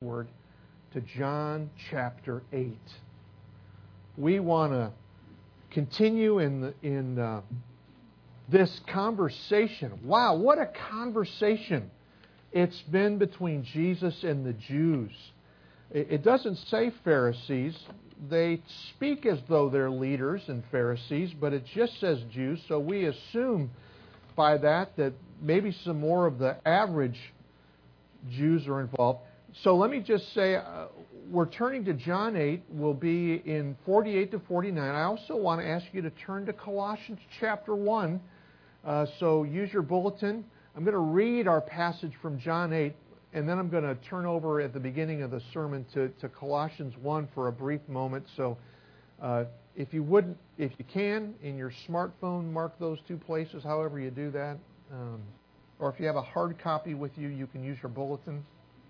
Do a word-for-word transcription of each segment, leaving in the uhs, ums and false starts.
forward to John chapter eight. We want to continue in the, in uh, this conversation. Wow, what a conversation it's been between Jesus and the Jews. It, it doesn't say Pharisees. They speak as though they're leaders and Pharisees, but it just says Jews, so we assume by that that maybe some more of the average Jews are involved. So let me just say, uh, we're turning to John eight. We'll be in forty-eight to forty-nine. I also want to ask you to turn to Colossians chapter one. Uh, so use your bulletin. I'm going to read our passage from John eight, and then I'm going to turn over at the beginning of the sermon to, to Colossians one for a brief moment. So uh, if you wouldn't, if you can, in your smartphone, mark those two places, however you do that. Um, or if you have a hard copy with you, you can use your bulletin.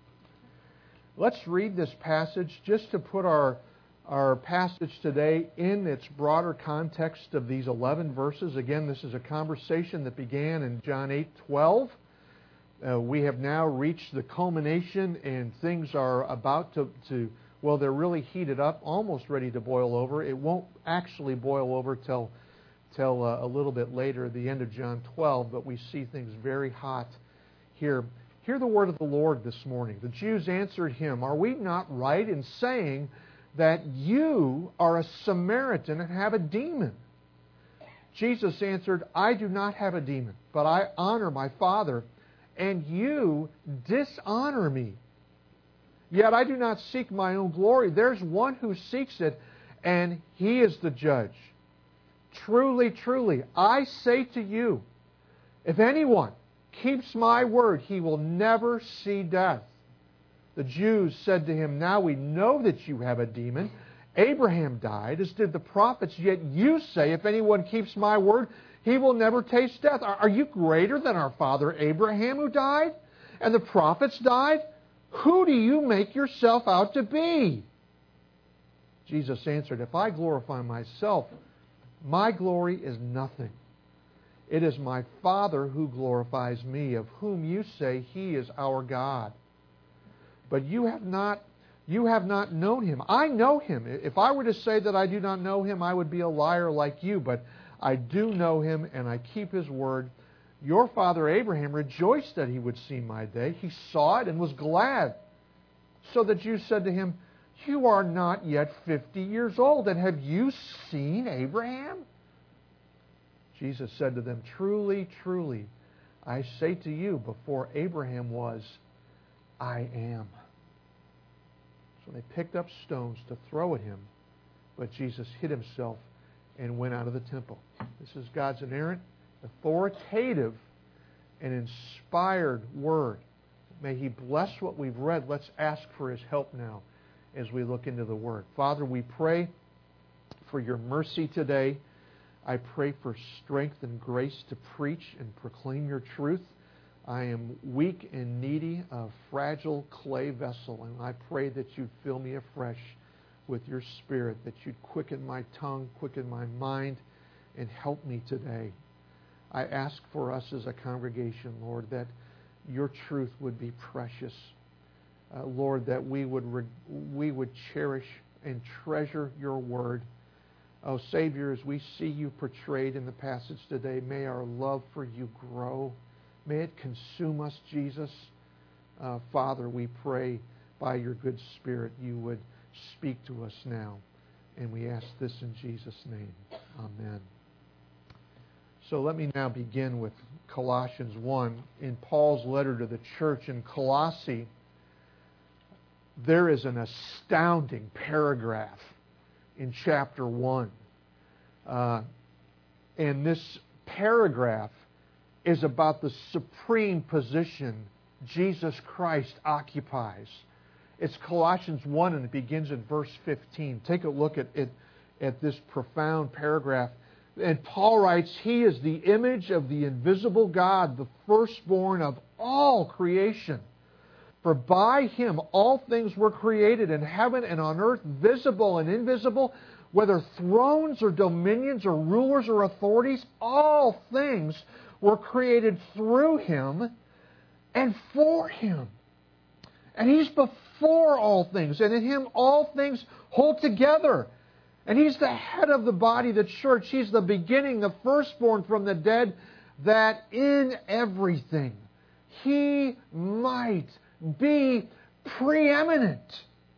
Let's read this passage just to put our, our passage today in its broader context of these eleven verses. Again, this is a conversation that began in John eight twelve. Uh, we have now reached the culmination, and things are about to, to, well, they're really heated up, almost ready to boil over. It won't actually boil over till, till uh, a little bit later, the end of John twelve, but we see things very hot here. Hear the word of the Lord this morning. The Jews answered him, "Are we not right in saying that you are a Samaritan and have a demon?" Jesus answered, "I do not have a demon, but I honor my Father, and you dishonor me. Yet I do not seek my own glory. There's one who seeks it, and he is the judge. Truly, truly, I say to you, if anyone keeps my word, he will never see death." The Jews said to him, "Now we know that you have a demon. Abraham died, as did the prophets, yet you say, if anyone keeps my word, he will never taste death. Are you greater than our father Abraham, who died? And the prophets died? Who do you make yourself out to be?" Jesus answered, "If I glorify myself, my glory is nothing. It is my Father who glorifies me, of whom you say he is our God. But you have not you have not known him. I know him. If I were to say that I do not know him, I would be a liar like you. But I do know him, and I keep his word. Your father Abraham rejoiced that he would see my day. He saw it and was glad." So the Jews said to him, "You are not yet fifty years old, and have you seen Abraham?" Jesus said to them, "Truly, truly, I say to you, before Abraham was, I am." So they picked up stones to throw at him, but Jesus hid himself and went out of the temple. This is God's inerrant, authoritative, and inspired word. May He bless what we've read. Let's ask for His help now as we look into the Word. Father, we pray for your mercy today. I pray for strength and grace to preach and proclaim your truth. I am weak and needy, a fragile clay vessel, and I pray that you'd fill me afresh with your Spirit, that you'd quicken my tongue, quicken my mind, and help me today. I ask for us as a congregation, Lord, that your truth would be precious. Uh, Lord, that we would re- we would cherish and treasure your word. Oh, Savior, as we see you portrayed in the passage today, may our love for you grow. May it consume us, Jesus. Uh, Father, we pray by your good Spirit you would speak to us now. And we ask this in Jesus' name. Amen. So let me now begin with Colossians one. In Paul's letter to the church in Colossae, there is an astounding paragraph in chapter one. Uh, and this paragraph is about the supreme position Jesus Christ occupies. It's Colossians one, and it begins in verse fifteen. Take a look at, at, at this profound paragraph. And Paul writes, "He is the image of the invisible God, the firstborn of all creation. For by Him all things were created in heaven and on earth, visible and invisible, whether thrones or dominions or rulers or authorities, all things were created through Him and for Him. And He's before before all things, and in Him all things hold together. And He's the head of the body, the church. He's the beginning, the firstborn from the dead, that in everything He might be preeminent.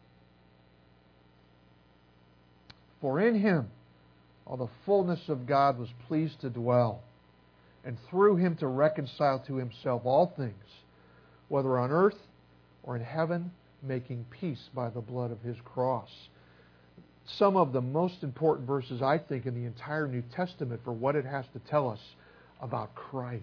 For in Him all the fullness of God was pleased to dwell, and through Him to reconcile to Himself all things, whether on earth or in heaven, making peace by the blood of His cross. Some of the most important verses, I think, in the entire New Testament for what it has to tell us about Christ.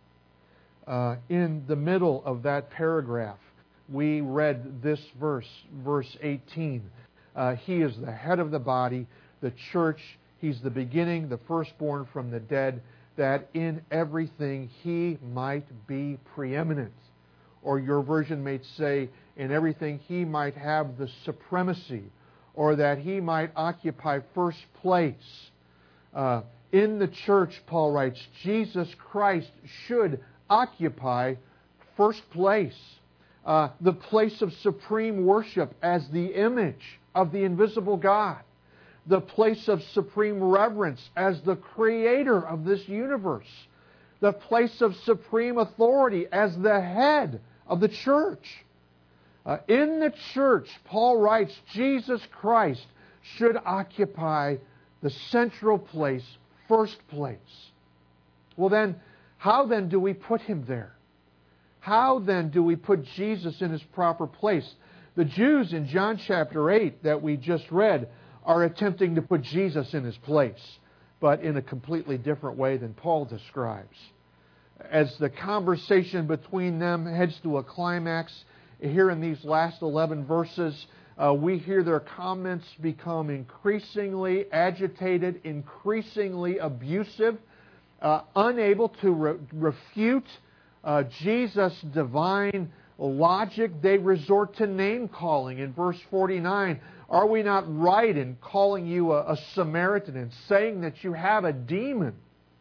Uh, in the middle of that paragraph, we read this verse, verse eighteen. Uh, he is the head of the body, the church. He's the beginning, the firstborn from the dead, that in everything He might be preeminent. Or your version may say, in everything He might have the supremacy, or that He might occupy first place. Uh, in the church, Paul writes, Jesus Christ should occupy first place. Uh, the place of supreme worship as the image of the invisible God. The place of supreme reverence as the creator of this universe. The place of supreme authority as the head of the church. Uh, in the church, Paul writes, Jesus Christ should occupy the central place, first place. Well then, how then do we put Him there? How then do we put Jesus in His proper place? The Jews in John chapter eight that we just read are attempting to put Jesus in His place, but in a completely different way than Paul describes. As the conversation between them heads to a climax, here in these last eleven verses, uh, we hear their comments become increasingly agitated, increasingly abusive, uh, unable to re- refute uh, Jesus' divine logic. They resort to name-calling. In verse forty-nine, are we not right in calling you a, a Samaritan and saying that you have a demon?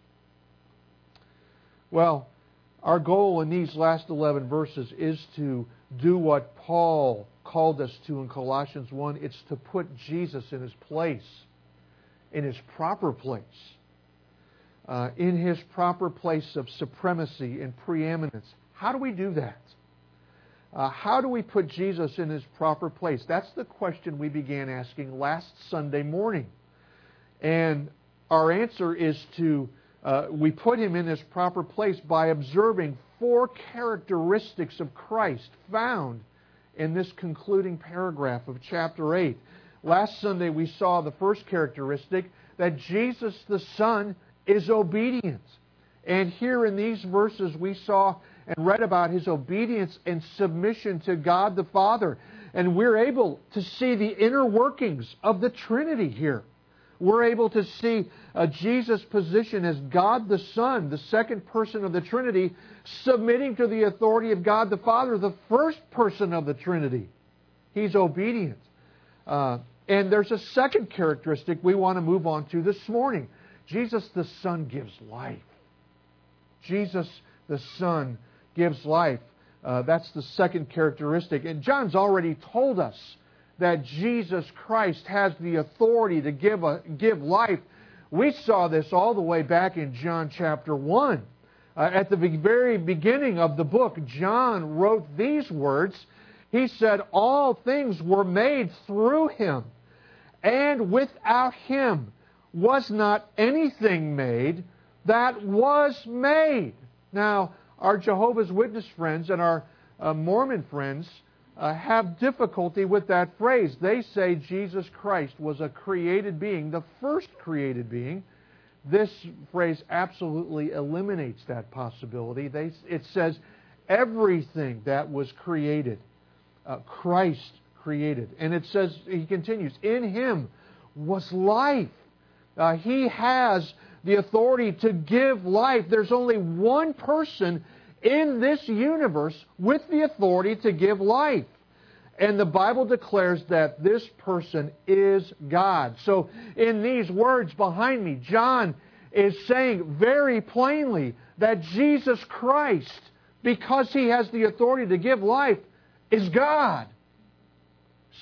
Well, our goal in these last eleven verses is to do what Paul called us to in Colossians one. It's to put Jesus in His place, in His proper place, uh, in His proper place of supremacy and preeminence. How do we do that? Uh, how do we put Jesus in His proper place? That's the question we began asking last Sunday morning. And our answer is to, uh, we put Him in His proper place by observing four characteristics of Christ found in this concluding paragraph of chapter eight. Last Sunday we saw the first characteristic, that Jesus the Son is obedient. And here in these verses we saw and read about His obedience and submission to God the Father. And we're able to see the inner workings of the Trinity here. We're able to see uh, Jesus' position as God the Son, the second person of the Trinity, submitting to the authority of God the Father, the first person of the Trinity. He's obedient. Uh, and there's a second characteristic we want to move on to this morning. Jesus the Son gives life. Jesus the Son gives life. Uh, that's the second characteristic. And John's already told us that Jesus Christ has the authority to give a, give life. We saw this all the way back in John chapter one. Uh, at the very beginning of the book, John wrote these words. He said, all things were made through Him, and without Him was not anything made that was made. Now, our Jehovah's Witness friends and our uh, Mormon friends Uh, have difficulty with that phrase. They say Jesus Christ was a created being, the first created being. This phrase absolutely eliminates that possibility. They, it says everything that was created, uh, Christ created. And it says, he continues, in Him was life. Uh, he has the authority to give life. There's only one person in this universe with the authority to give life. And the Bible declares that this person is God. So in these words behind me, John is saying very plainly that Jesus Christ, because He has the authority to give life, is God.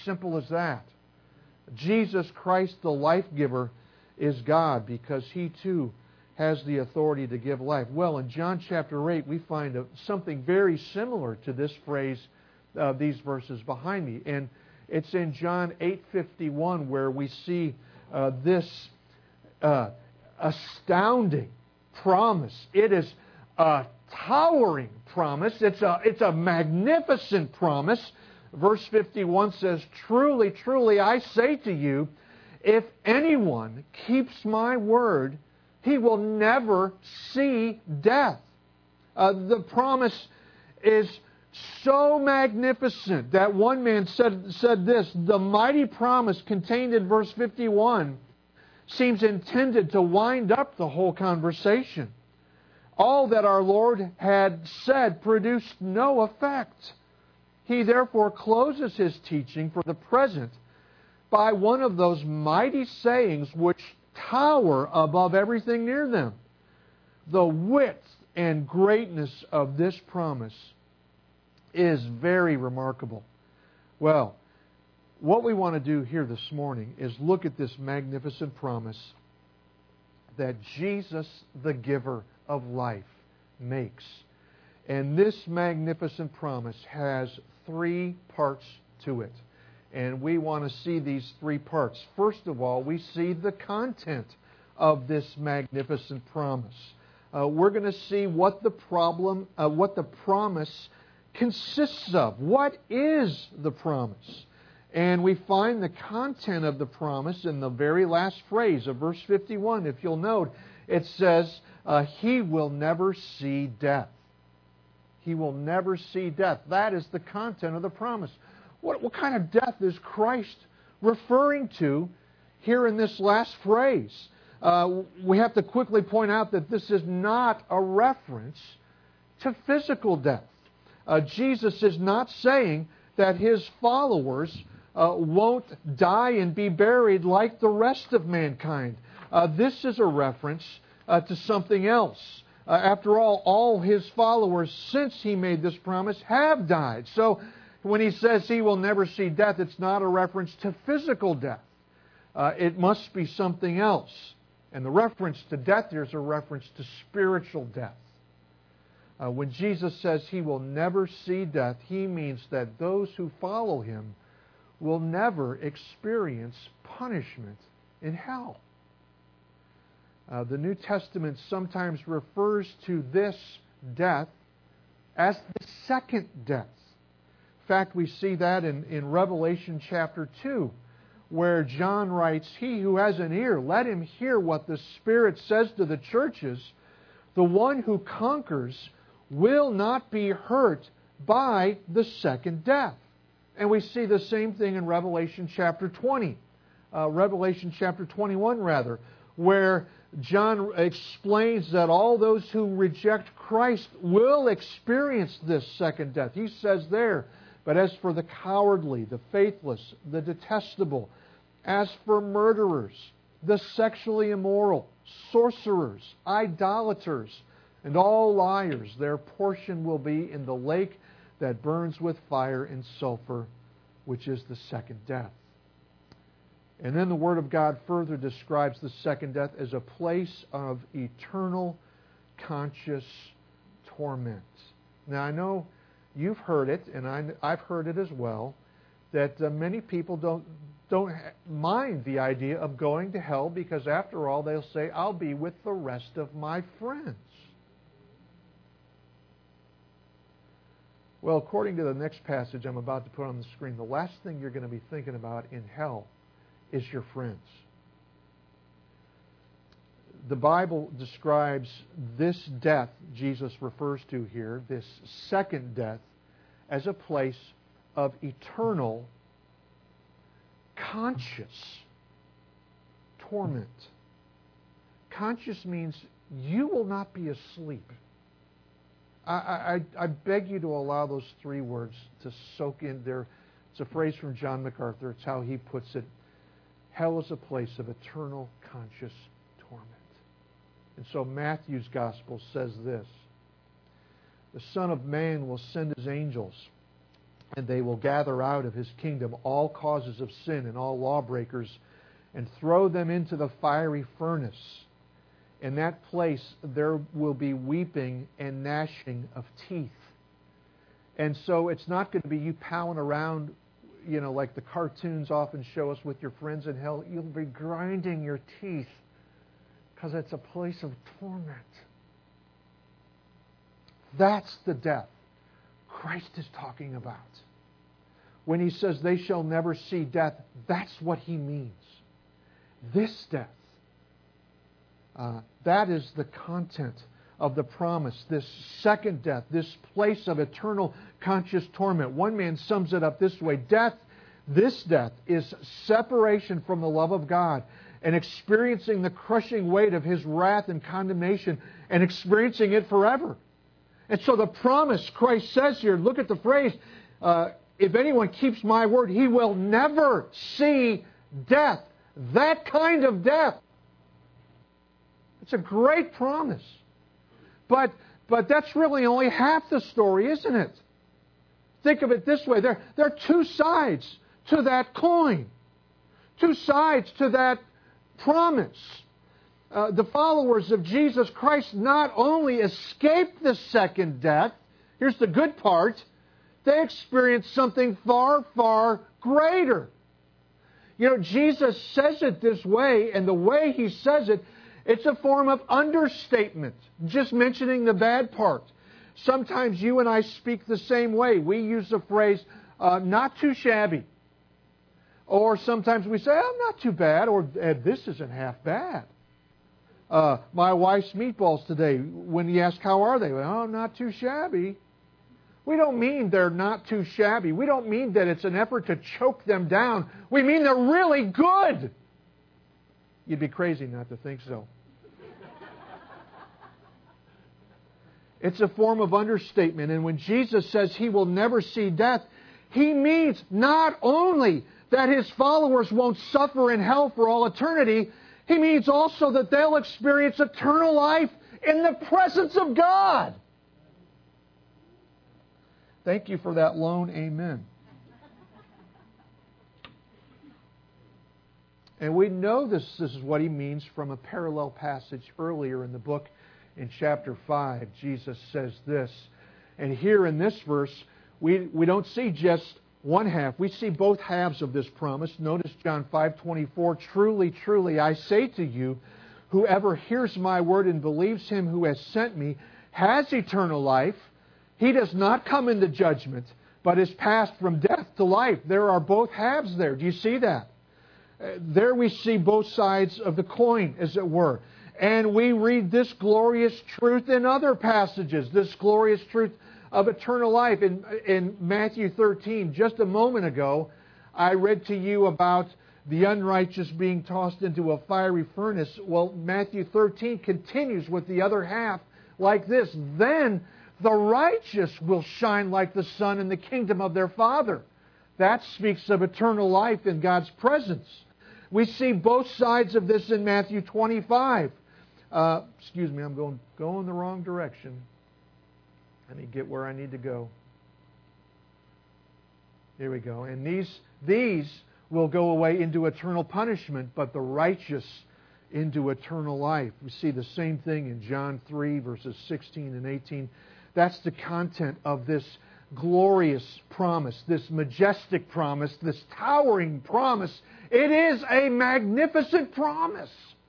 simple as that. Jesus Christ, the life giver, is God because He too has the authority to give life. Well, in John chapter eight, we find a, something very similar to this phrase, uh, these verses behind me. And it's in John eight fifty-one where we see uh, this uh, astounding promise. It is a towering promise. It's a, it's a magnificent promise. Verse fifty-one says, "Truly, truly, I say to you, if anyone keeps my word, he will never see death." Uh, the promise is so magnificent that one man said, said this, the mighty promise contained in verse fifty-one seems intended to wind up the whole conversation. All that our Lord had said produced no effect. He therefore closes His teaching for the present by one of those mighty sayings which tower above everything near them. The width and greatness of this promise is very remarkable. Well, what we want to do here this morning is look at this magnificent promise that Jesus, the giver of life, makes. And this magnificent promise has three parts to it. And we want to see these three parts. First of all, we see the content of this magnificent promise. Uh, we're going to see what the problem, uh, what the promise consists of. What is the promise? And we find the content of the promise in the very last phrase of verse fifty-one. If you'll note, it says, uh, He will never see death. He will never see death. That is the content of the promise. What, what kind of death is Christ referring to here in this last phrase? Uh, we have to quickly point out that this is not a reference to physical death. Uh, Jesus is not saying that His followers uh, won't die and be buried like the rest of mankind. Uh, this is a reference uh, to something else. Uh, after all, all His followers, since He made this promise, have died. So when He says He will never see death, it's not a reference to physical death. Uh, it must be something else. And the reference to death here is a reference to spiritual death. Uh, when Jesus says He will never see death, He means that those who follow Him will never experience punishment in hell. Uh, the New Testament sometimes refers to this death as the second death. In fact, we see that in, in Revelation chapter two, where John writes, "He who has an ear, let him hear what the Spirit says to the churches. The one who conquers will not be hurt by the second death." And we see the same thing in Revelation chapter twenty. Uh, Revelation chapter twenty-one, rather, where John explains that all those who reject Christ will experience this second death. He says there, "But as for the cowardly, the faithless, the detestable, as for murderers, the sexually immoral, sorcerers, idolaters, and all liars, their portion will be in the lake that burns with fire and sulfur, which is the second death." And then the Word of God further describes the second death as a place of eternal conscious torment. Now, I know you've heard it, and I, I've heard it as well, that uh, many people don't don't mind the idea of going to hell because, after all, they'll say, "I'll be with the rest of my friends." Well, according to the next passage I'm about to put on the screen, the last thing you're going to be thinking about in hell is your friends. The Bible describes this death Jesus refers to here, this second death, as a place of eternal, conscious torment. Conscious means you will not be asleep. I, I, I beg you to allow those three words to soak in there. It's a phrase from John MacArthur. It's how he puts it. Hell is a place of eternal conscious torment. And so Matthew's Gospel says this: "The Son of Man will send His angels And they will gather out of His kingdom all causes of sin and all lawbreakers and throw them into the fiery furnace. In that place there will be weeping and gnashing of teeth. And so it's not going to be you palling around, you know, like the cartoons often show us with your friends in hell. You'll be grinding your teeth because it's a place of torment. That's the death Christ is talking about. When He says they shall never see death, that's what He means. This death. Uh, that is the content of the promise. This second death, this place of eternal conscious torment. One man sums it up this way. Death, this death, is separation from the love of God and experiencing the crushing weight of His wrath and condemnation and experiencing it forever. And so the promise Christ says here, look at the phrase, uh, if anyone keeps my word, he will never see death. That kind of death. It's a great promise. But but that's really only half the story, isn't it? Think of it this way. There, there are two sides to that coin. Two sides to that promise. Uh, the followers of Jesus Christ not only escape the second death, here's the good part, they experience something far, far greater. You know, Jesus says it this way, and the way He says it, it's a form of understatement, just mentioning the bad part. Sometimes you and I speak the same way. We use the phrase, uh, not too shabby. Or sometimes we say, oh, not too bad, or eh, this isn't half bad. Uh, my wife's meatballs today, when you ask how are they, well, oh, not too shabby. We don't mean they're not too shabby. We don't mean that it's an effort to choke them down. We mean they're really good. You'd be crazy not to think so. It's a form of understatement. And when Jesus says He will never see death, He means not only that His followers won't suffer in hell for all eternity, He means also that they'll experience eternal life in the presence of God. Thank you for that lone amen. And we know this, this is what He means from a parallel passage earlier in the book. In chapter five, Jesus says this. And here in this verse, we, we don't see just one half. We see both halves of this promise. Notice John five twenty-four. Truly, truly, I say to you, whoever hears my word and believes Him who has sent me has eternal life. He does not come into judgment, but is passed from death to life. There are both halves there. Do you see that? There we see both sides of the coin, as it were. And we read this glorious truth in other passages, this glorious truth of eternal life. In, in Matthew thirteen, just a moment ago, I read to you about the unrighteous being tossed into a fiery furnace. Well, Matthew thirteen continues with the other half like this. Then the righteous will shine like the sun in the kingdom of their Father. That speaks of eternal life in God's presence. We see both sides of this in Matthew twenty-five. Uh, excuse me, I'm going, going the wrong direction. Let me get where I need to go. Here we go. And these, these will go away into eternal punishment, but the righteous into eternal life. We see the same thing in John three, verses sixteen and eighteen. That's the content of this glorious promise, this majestic promise, this towering promise. It is a magnificent promise.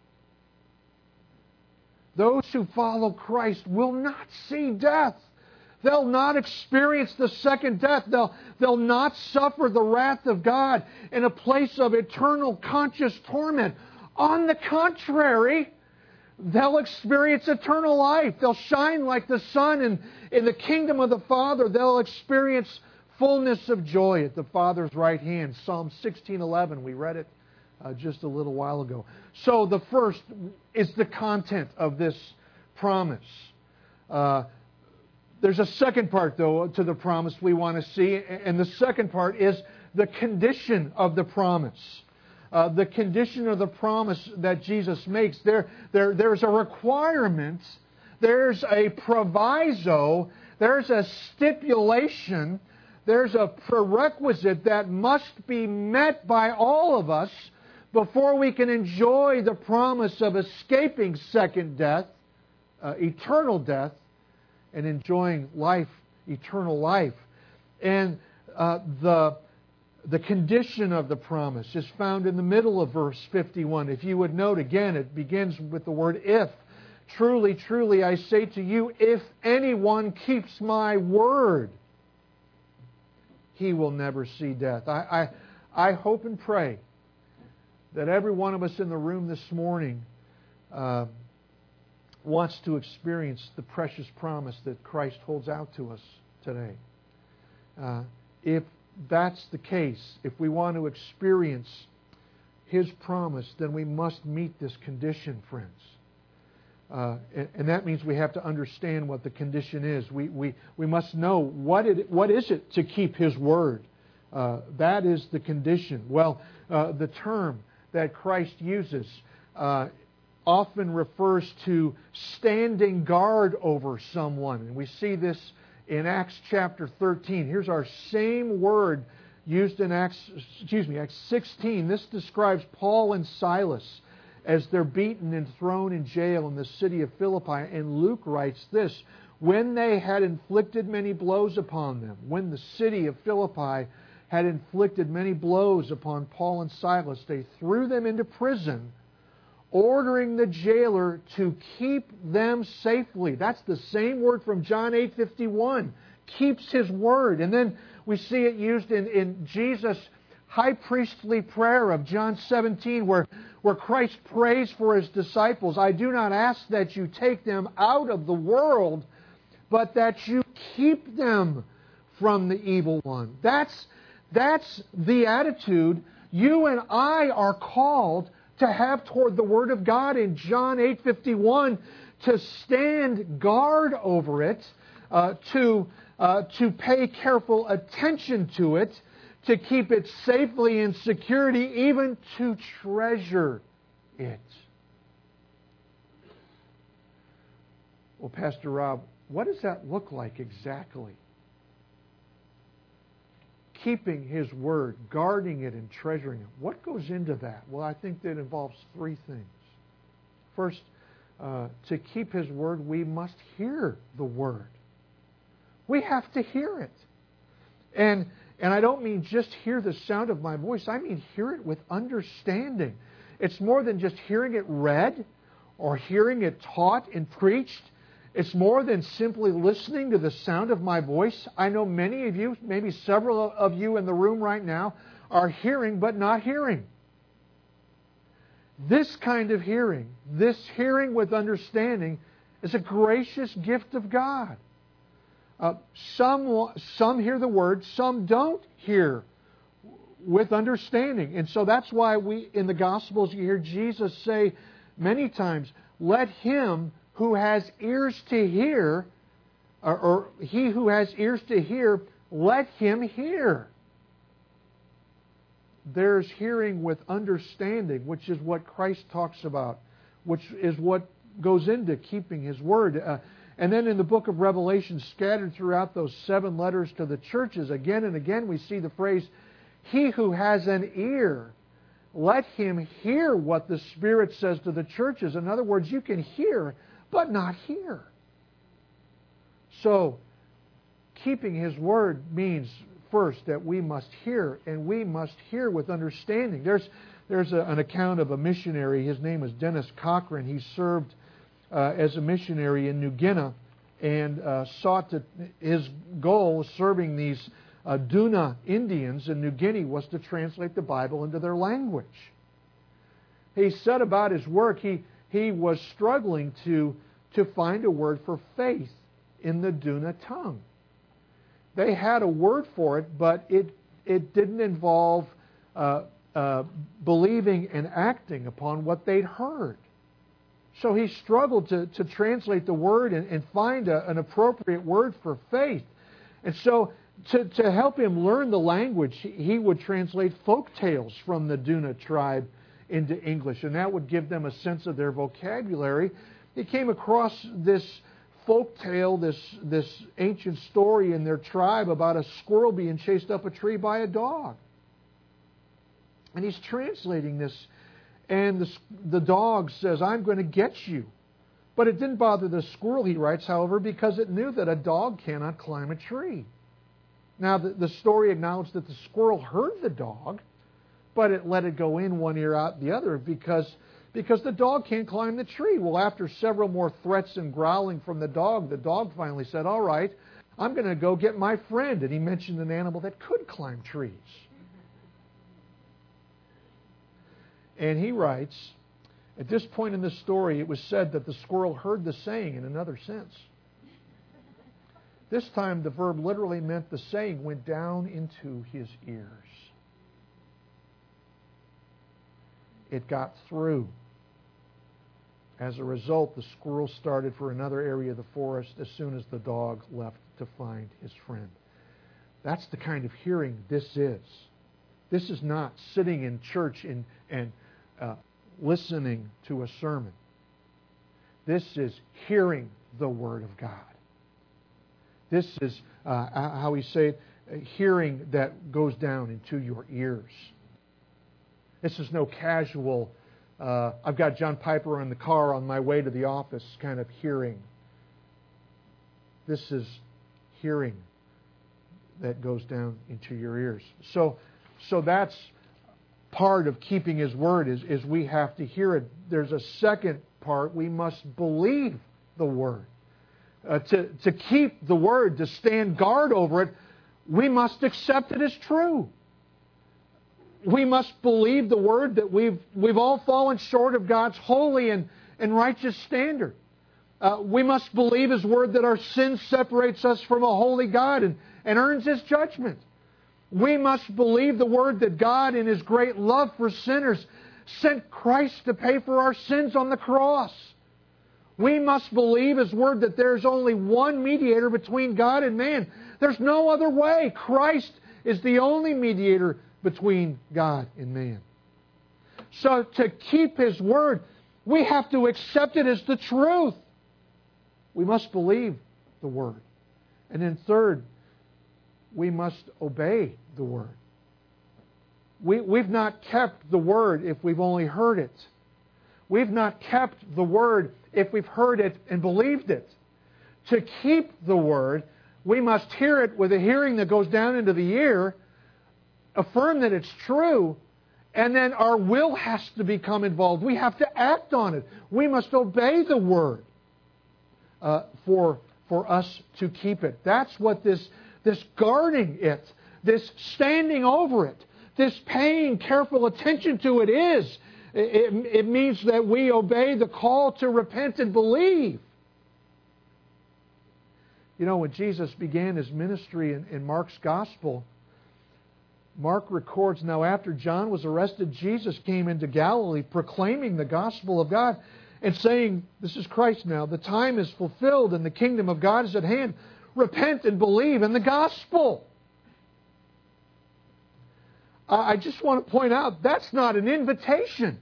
Those who follow Christ will not see death. They'll not experience the second death. They'll, they'll not suffer the wrath of God in a place of eternal conscious torment. On the contrary, they'll experience eternal life. They'll shine like the sun in, in the kingdom of the Father. They'll experience fullness of joy at the Father's right hand. Psalm sixteen eleven, we read it uh, just a little while ago. So the first is the content of this promise. Uh, there's a second part, though, to the promise we want to see. And the second part is the condition of the promise. Uh, the condition of the promise that Jesus makes. There, there, there's a requirement, there's a proviso, there's a stipulation there's a prerequisite that must be met by all of us before we can enjoy the promise of escaping second death, uh, eternal death, and enjoying life, eternal life. And uh, the the condition of the promise is found in the middle of verse fifty-one. If you would note again, it begins with the word if. Truly, truly, I say to you, if anyone keeps my word, he will never see death. I, I, I hope and pray that every one of us in the room this morning uh, wants to experience the precious promise that Christ holds out to us today. Uh, if that's the case, if we want to experience His promise, then we must meet this condition, friends. Uh, and, and that means we have to understand what the condition is. We we, we must know what it what is it to keep His word. Uh, that is the condition. Well, uh, the term that Christ uses uh, often refers to standing guard over someone. And we see this in Acts chapter thirteen. Here's our same word used in Acts, excuse me, Acts sixteen. This describes Paul and Silas as they're beaten and thrown in jail in the city of Philippi. And Luke writes this: when they had inflicted many blows upon them, when the city of Philippi had inflicted many blows upon Paul and Silas, they threw them into prison, ordering the jailer to keep them safely. That's the same word from John eight fifty-one. Keeps His word. And then we see it used in, in Jesus' high priestly prayer of John seventeen, where, where Christ prays for His disciples. I do not ask that you take them out of the world, but that you keep them from the evil one. That's, that's the attitude you and I are called to have toward the Word of God in John eight fifty-one, to stand guard over it, uh, to, uh, to pay careful attention to it, to keep it safely in security, even to treasure it. Well, Pastor Rob, what does that look like exactly? Keeping His word, guarding it and treasuring it. What goes into that? Well, I think that involves three things. First, uh, to keep His word, we must hear the word. We have to hear it. And And I don't mean just hear the sound of my voice. I mean hear it with understanding. It's more than just hearing it read or hearing it taught and preached. It's more than simply listening to the sound of my voice. I know many of you, maybe several of you in the room right now, are hearing but not hearing. This kind of hearing, this hearing with understanding, is a gracious gift of God. Uh, some some hear the word, some don't hear with understanding. And so that's why we, in the Gospels, you hear Jesus say many times, let him who has ears to hear, or, or he who has ears to hear, let him hear. There's hearing with understanding, which is what Christ talks about, which is what goes into keeping His word. Uh, And then in the book of Revelation, scattered throughout those seven letters to the churches, again and again we see the phrase, he who has an ear, let him hear what the Spirit says to the churches. In other words, you can hear, but not hear. So, keeping His word means, first, that we must hear, and we must hear with understanding. There's, there's a, an account of a missionary. His name is Dennis Cochran. He served Uh, as a missionary in New Guinea, and uh, sought to, his goal of serving these uh, Duna Indians in New Guinea was to translate the Bible into their language. He set about his work. He he was struggling to to find a word for faith in the Duna tongue. They had a word for it, but it it didn't involve uh, uh, believing and acting upon what they'd heard. So he struggled to, to translate the word and, and find a, an appropriate word for faith. And so to, to help him learn the language, he would translate folk tales from the Duna tribe into English, and that would give them a sense of their vocabulary. He came across this folk tale, this, this ancient story in their tribe about a squirrel being chased up a tree by a dog. And he's translating this, and the, the dog says, I'm going to get you. But it didn't bother the squirrel, he writes, however, because it knew that a dog cannot climb a tree. Now, the, the story acknowledged that the squirrel heard the dog, but it let it go in one ear, out the other, because, because the dog can't climb the tree. Well, after several more threats and growling from the dog, the dog finally said, all right, I'm going to go get my friend. And he mentioned an animal that could climb trees. And he writes, at this point in the story, it was said that the squirrel heard the saying in another sense. This time, the verb literally meant the saying went down into his ears. It got through. As a result, the squirrel started for another area of the forest as soon as the dog left to find his friend. That's the kind of hearing this is. This is not sitting in church and, and uh, listening to a sermon. This is hearing the Word of God. This is, uh, how we say it, hearing that goes down into your ears. This is no casual, uh, I've got John Piper in the car on my way to the office kind of hearing. This is hearing that goes down into your ears. So, so that's part of keeping His Word is, is we have to hear it. There's a second part. We must believe the Word. Uh, to, to keep the Word, to stand guard over it, we must accept it as true. We must believe the Word that we've, we've all fallen short of God's holy and, and righteous standard. Uh, we must believe His Word that our sin separates us from a holy God and, and earns His judgment. We must believe the Word that God, in His great love for sinners, sent Christ to pay for our sins on the cross. We must believe His Word that there's only one mediator between God and man. There's no other way. Christ is the only mediator between God and man. So to keep His Word, we have to accept it as the truth. We must believe the Word. And then third, we must obey the Word. We, we've not kept the Word if we've only heard it. We've not kept the Word if we've heard it and believed it. To keep the Word, we must hear it with a hearing that goes down into the ear, affirm that it's true, and then our will has to become involved. We have to act on it. We must obey the Word uh, for, for us to keep it. That's what this, this guarding it, this standing over it, this paying careful attention to it is. It, it means that we obey the call to repent and believe. You know, when Jesus began His ministry in, in Mark's Gospel, Mark records, now after John was arrested, Jesus came into Galilee proclaiming the gospel of God and saying, this is Christ now, the time is fulfilled and the kingdom of God is at hand. Repent and believe in the gospel. I just want to point out, that's not an invitation.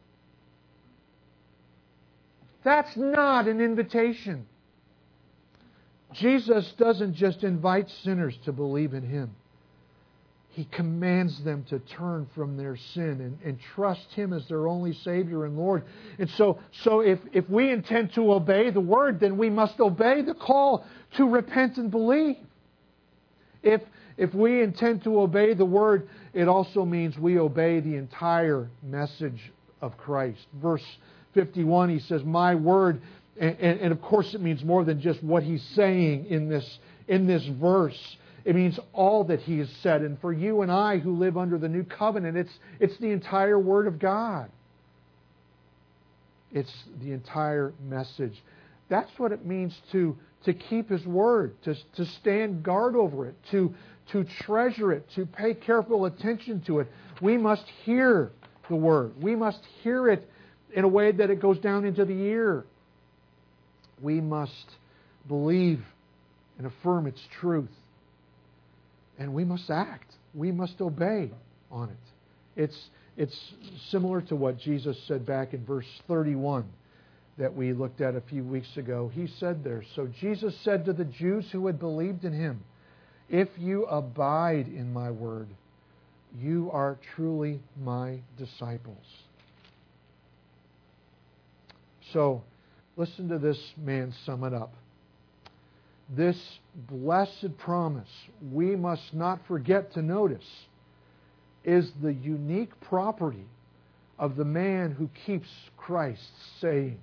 That's not an invitation. Jesus doesn't just invite sinners to believe in Him. He commands them to turn from their sin and, and trust Him as their only Savior and Lord. And so, so if, if we intend to obey the Word, then we must obey the call to repent and believe. If, if we intend to obey the Word, it also means we obey the entire message of Christ. Verse fifty-one, he says, my word, and, and, and of course it means more than just what he's saying in this, in this verse. It means all that He has said. And for you and I who live under the new covenant, it's, it's the entire Word of God. It's the entire message. That's what it means to, to keep His Word, to, to stand guard over it, to, to treasure it, to pay careful attention to it. We must hear the Word. We must hear it in a way that it goes down into the ear. We must believe and affirm its truth. And we must act. We must obey on it. It's, it's similar to what Jesus said back in verse thirty-one. that we looked at a few weeks ago. He said there, so Jesus said to the Jews who had believed in Him, if you abide in my word, you are truly my disciples. So, listen to this man sum it up. This blessed promise, we must not forget to notice, is the unique property of the man who keeps Christ's sayings.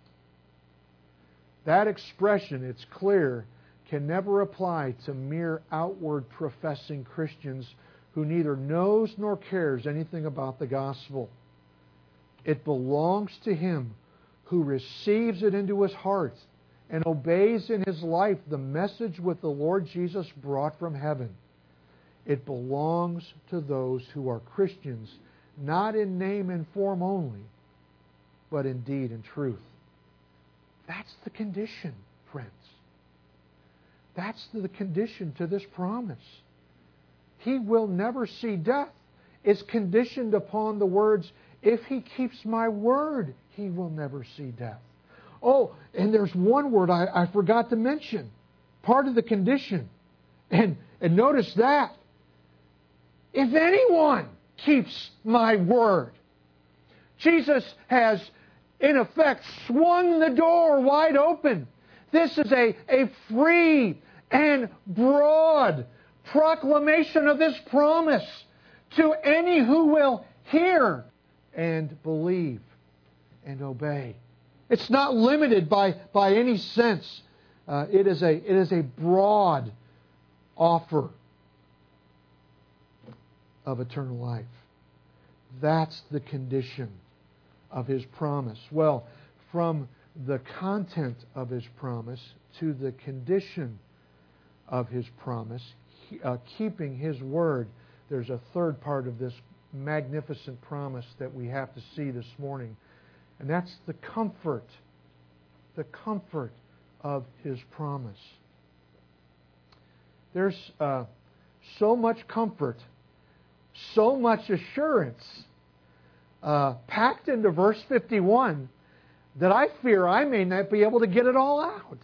That expression, it's clear, can never apply to mere outward professing Christians who neither knows nor cares anything about the gospel. It belongs to him who receives it into his heart and obeys in his life the message which the Lord Jesus brought from heaven. It belongs to those who are Christians, not in name and form only, but in deed and truth. That's the condition, friends. That's the condition to this promise. He will never see death. It's conditioned upon the words, if he keeps my word, he will never see death. Oh, and there's one word I, I forgot to mention. Part of the condition. And, and notice that. If anyone keeps my word. Jesus has, in effect, swung the door wide open. This is a, a free and broad proclamation of this promise to any who will hear and believe and obey. It's not limited by, by any sense. Uh, it is a, it is a broad offer of eternal life. That's the condition of His promise. Well, from the content of His promise to the condition of His promise, uh, keeping His word, there's a third part of this magnificent promise that we have to see this morning. And that's the comfort, the comfort of His promise. There's uh, so much comfort, so much assurance uh, packed into verse fifty-one that I fear I may not be able to get it all out.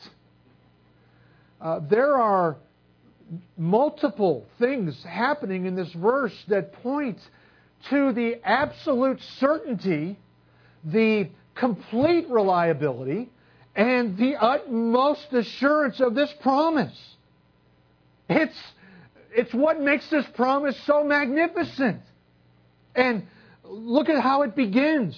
Uh, there are multiple things happening in this verse that point to the absolute certainty, the complete reliability, and the utmost assurance of this promise. It's, it's what makes this promise so magnificent. And look at how it begins.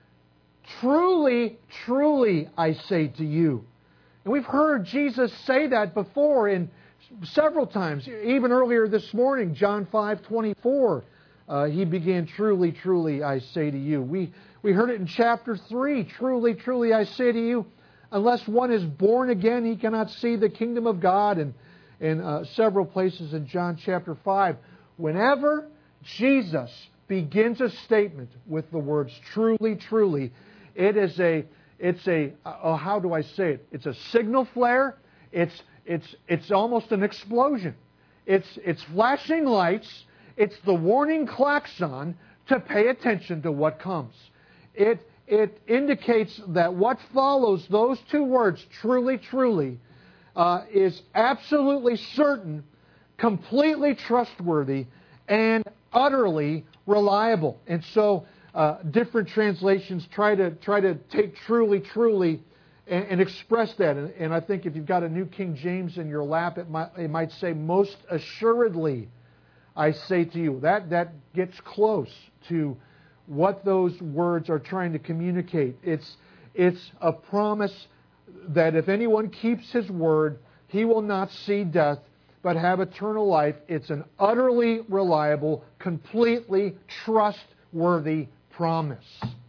Truly, truly, I say to you. And we've heard Jesus say that before in several times. Even earlier this morning, John five twenty-four, uh, He began, truly, truly, I say to you. We We heard it in chapter three. Truly, truly, I say to you, unless one is born again, he cannot see the kingdom of God. And in uh, several places in John chapter five, whenever Jesus begins a statement with the words truly, truly, it is a, it's a, uh, how do I say it? It's a signal flare. It's, it's, it's almost an explosion. It's, it's flashing lights. It's the warning klaxon to pay attention to what comes. It, it indicates that what follows those two words, truly, truly, uh, is absolutely certain, completely trustworthy, and utterly reliable. And so uh, different translations try to try to take truly, truly and, and express that. And, and I think if you've got a New King James in your lap, it might, it might say, most assuredly, I say to you. That, that gets close to what those words are trying to communicate. It's, it's a promise that if anyone keeps His word, he will not see death, but have eternal life. It's an utterly reliable, completely trustworthy promise.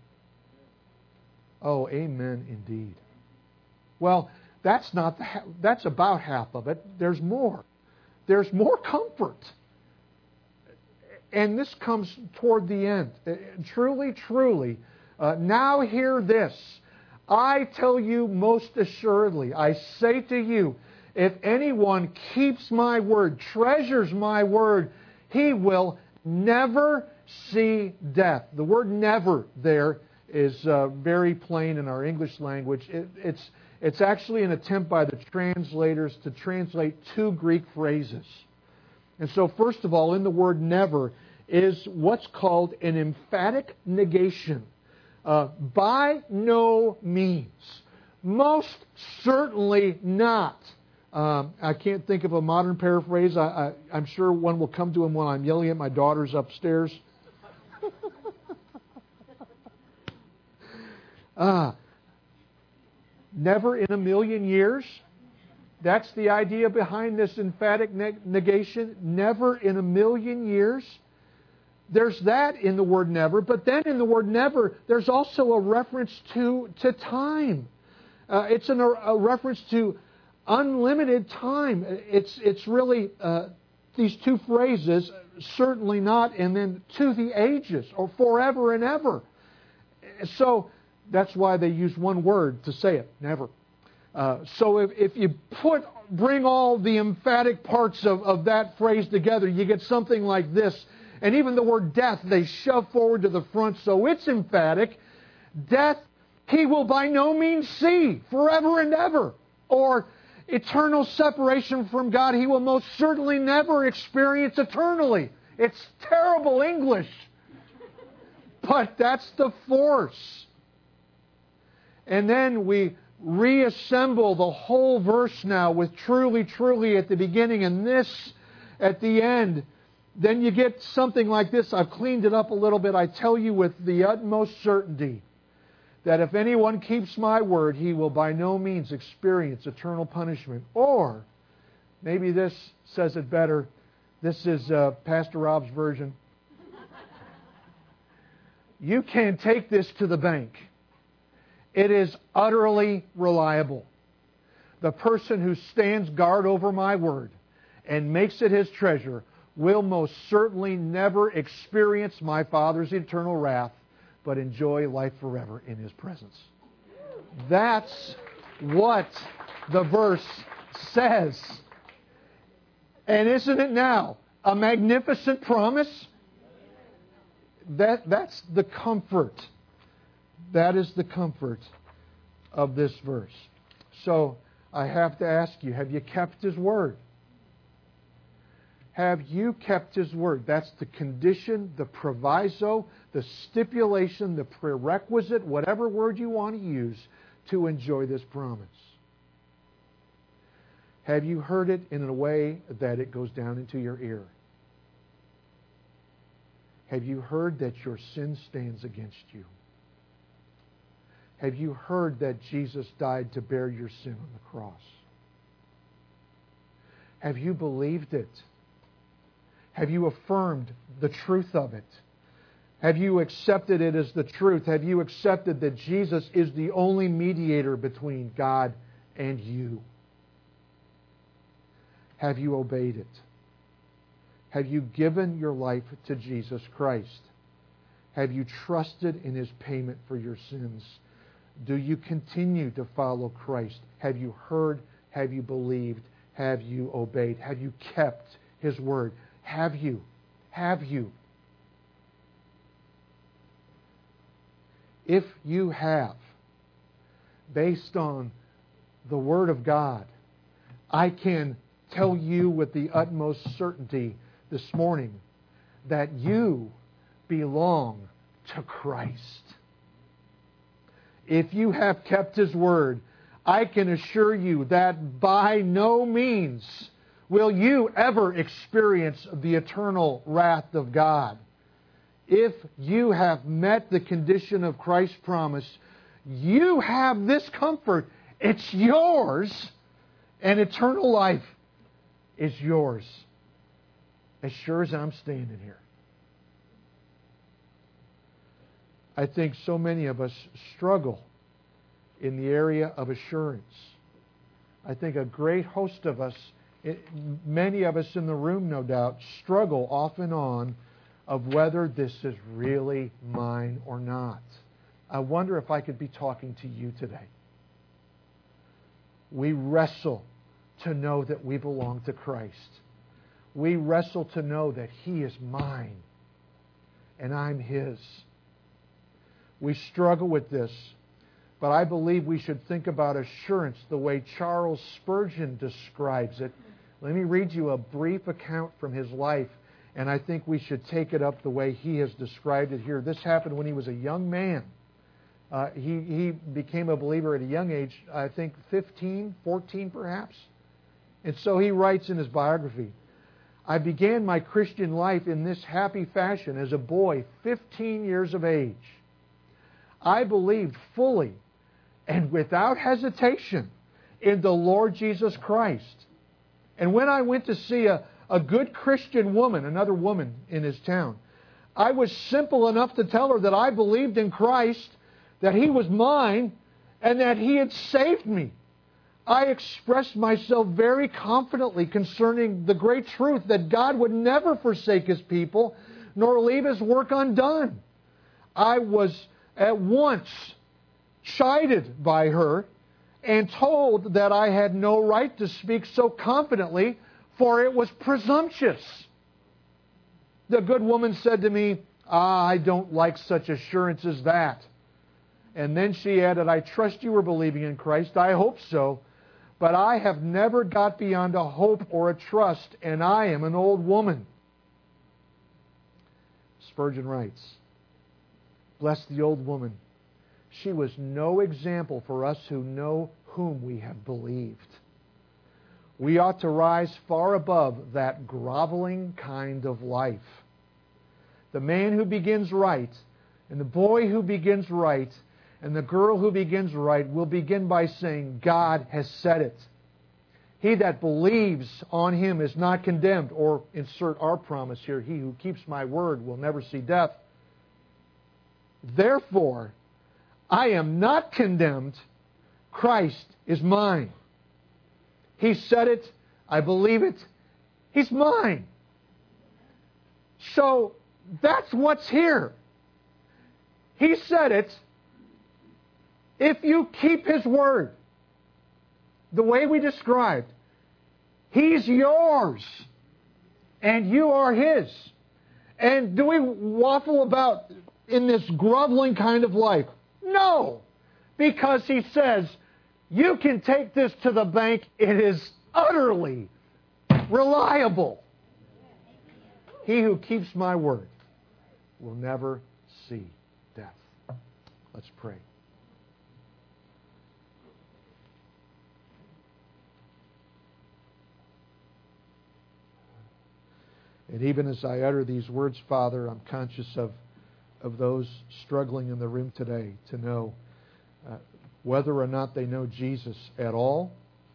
Oh, amen indeed. Well, that's not the ha- that's about half of it. There's more. There's more comfort. And this comes toward the end. Truly, truly, uh, now hear this. I tell you most assuredly, I say to you, if anyone keeps my word, treasures my word, he will never see death. The word never there is uh, very plain in our English language. It, it's, it's actually an attempt by the translators to translate two Greek phrases. And so, first of all, in the word never is what's called an emphatic negation. Uh, by no means. Most certainly not. Um, I can't think of a modern paraphrase. I, I, I'm sure one will come to him when I'm yelling at my daughters upstairs. uh, never in a million years. That's the idea behind this emphatic neg- negation. Never in a million years. There's that in the word never, but then in the word never, there's also a reference to, to time. Uh, it's an, a reference to unlimited time. It's, it's really uh, these two phrases, certainly not, and then to the ages, or forever and ever. So that's why they use one word to say it, never. Uh, so if, if you put bring all the emphatic parts of, of that phrase together, you get something like this. And even the word death, they shove forward to the front, so it's emphatic. Death, he will by no means see forever and ever. Or eternal separation from God, he will most certainly never experience eternally. It's terrible English. But that's the force. And then we reassemble the whole verse now with truly, truly at the beginning and this at the end. Then you get something like this. I've cleaned it up a little bit. I tell you with the utmost certainty that if anyone keeps my word, he will by no means experience eternal punishment. Or, maybe this says it better. This is uh, Pastor Rob's version. You can take this to the bank. It is utterly reliable. The person who stands guard over my word and makes it his treasure will most certainly never experience my Father's eternal wrath, but enjoy life forever in His presence. That's what the verse says. And isn't it now a magnificent promise? That, that's the comfort. That is the comfort of this verse. So I have to ask you, have you kept His word? Have you kept His word? That's the condition, the proviso, the stipulation, the prerequisite, whatever word you want to use to enjoy this promise. Have you heard it in a way that it goes down into your ear? Have you heard that your sin stands against you? Have you heard that Jesus died to bear your sin on the cross? Have you believed it? Have you affirmed the truth of it? Have you accepted it as the truth? Have you accepted that Jesus is the only mediator between God and you? Have you obeyed it? Have you given your life to Jesus Christ? Have you trusted in His payment for your sins? Do you continue to follow Christ? Have you heard? Have you believed? Have you obeyed? Have you kept His word? Have you? Have you? If you have, based on the Word of God, I can tell you with the utmost certainty this morning that you belong to Christ. If you have kept His word, I can assure you that by no means will you ever experience the eternal wrath of God. If you have met the condition of Christ's promise, you have this comfort. It's yours, and eternal life is yours. As sure as I'm standing here. I think so many of us struggle in the area of assurance. I think a great host of us, many of us in the room no doubt, struggle off and on of whether this is really mine or not. I wonder if I could be talking to you today. We wrestle to know that we belong to Christ. We wrestle to know that He is mine and I'm His. We struggle with this. But I believe we should think about assurance the way Charles Spurgeon describes it. Let me read you a brief account from his life, and I think we should take it up the way he has described it here. This happened when he was a young man. Uh, he, he became a believer at a young age, I think fifteen, fourteen perhaps. And so he writes in his biography, I began my Christian life in this happy fashion as a boy, fifteen years of age. I believed fully and without hesitation in the Lord Jesus Christ. And when I went to see a, a good Christian woman, another woman in his town, I was simple enough to tell her that I believed in Christ, that He was mine, and that He had saved me. I expressed myself very confidently concerning the great truth that God would never forsake His people, nor leave His work undone. I was at once chided by her and told that I had no right to speak so confidently, for it was presumptuous. The good woman said to me, ah, I don't like such assurance as that. And then she added, I trust you were believing in Christ. I hope so. But I have never got beyond a hope or a trust, and I am an old woman. Spurgeon writes, bless the old woman. She was no example for us who know whom we have believed. We ought to rise far above that groveling kind of life. The man who begins right, and the boy who begins right, and the girl who begins right will begin by saying, God has said it. He that believes on Him is not condemned. Or insert our promise here, he who keeps my word will never see death. Therefore, I am not condemned. Christ is mine. He said it. I believe it. He's mine. So that's what's here. He said it. If you keep His word, the way we described, He's yours, and you are His. And do we waffle about in this groveling kind of life? No, because He says, you can take this to the bank. It is utterly reliable. He who keeps my word will never see death. Let's pray. And even as I utter these words, Father, I'm conscious of, of those struggling in the room today to know uh, whether or not they know Jesus at all,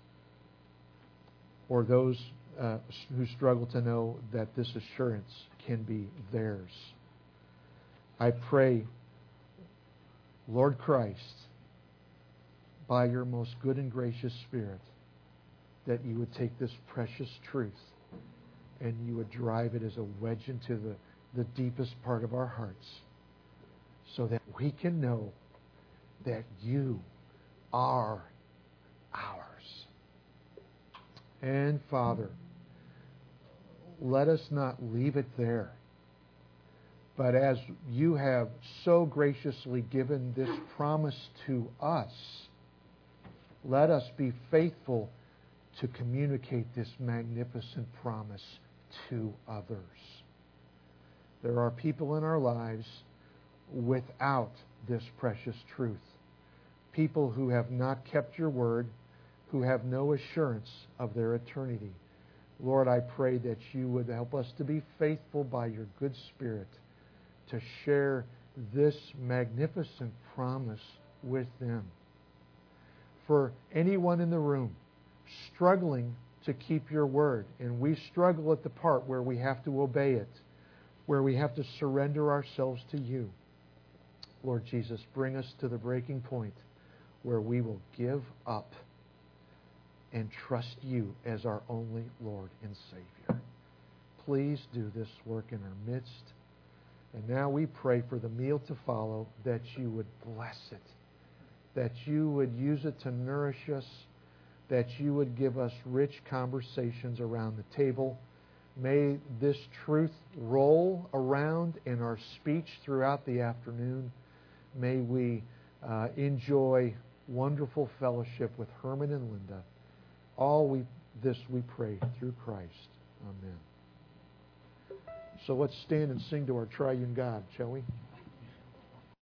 or those uh, who struggle to know that this assurance can be theirs. I pray, Lord Christ, by your most good and gracious Spirit, that you would take this precious truth and you would drive it as a wedge into the, the deepest part of our hearts, so that we can know that you are ours. And Father, let us not leave it there, but as you have so graciously given this promise to us, let us be faithful to communicate this magnificent promise to others. There are people in our lives without this precious truth. People who have not kept your word, who have no assurance of their eternity. Lord, I pray that you would help us to be faithful by your good Spirit to share this magnificent promise with them. For anyone in the room struggling to keep your word, and we struggle at the part where we have to obey it, where we have to surrender ourselves to you, Lord Jesus, bring us to the breaking point where we will give up and trust you as our only Lord and Savior. Please do this work in our midst. And now we pray for the meal to follow, that you would bless it, that you would use it to nourish us, that you would give us rich conversations around the table. May this truth roll around in our speech throughout the afternoon. May we uh, enjoy wonderful fellowship with Herman and Linda. All we this we pray through Christ. Amen. So let's stand and sing to our triune God, shall we?